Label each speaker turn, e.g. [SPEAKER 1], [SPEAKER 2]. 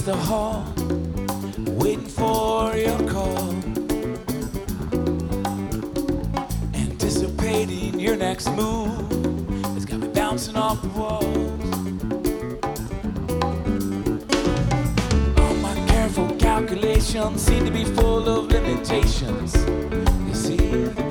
[SPEAKER 1] the hall, waiting for your call, anticipating your next move. It's got me bouncing off the walls. All my careful calculations seem to be full of limitations. You see,